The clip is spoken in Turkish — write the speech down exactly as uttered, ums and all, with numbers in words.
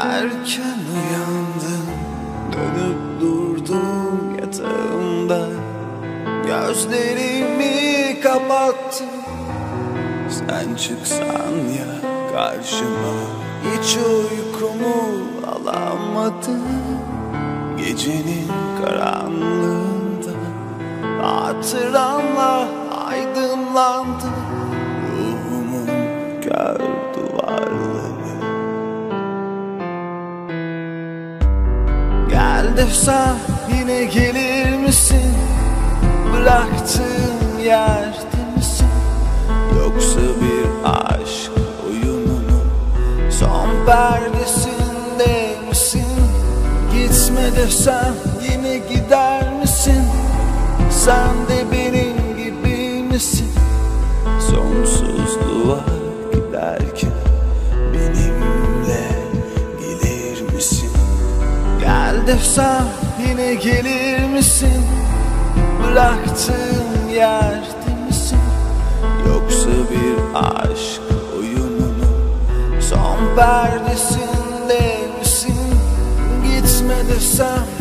Erken uyandım, dönüp durdum yatağımda. Gözlerimi kapattım, sen çıksan ya karşıma. Hiç uykumu alamadım, gecenin karanlığında. Hatıranla aydınlandı ruhumun kör duvarları. Gel desem yine gelir misin? Bıraktığım yerde misin? Yoksa bir aşk oyununun son perdesinde misin? Gitme desem yine gider misin? Sen de benim gibi misin? Sonsuzluğa giderken benimle gelir misin? Gel desem yine gelir misin? Bıraktığım yerde misin? Yoksa bir aşk oyununun son perdesinde misin? Gitme desem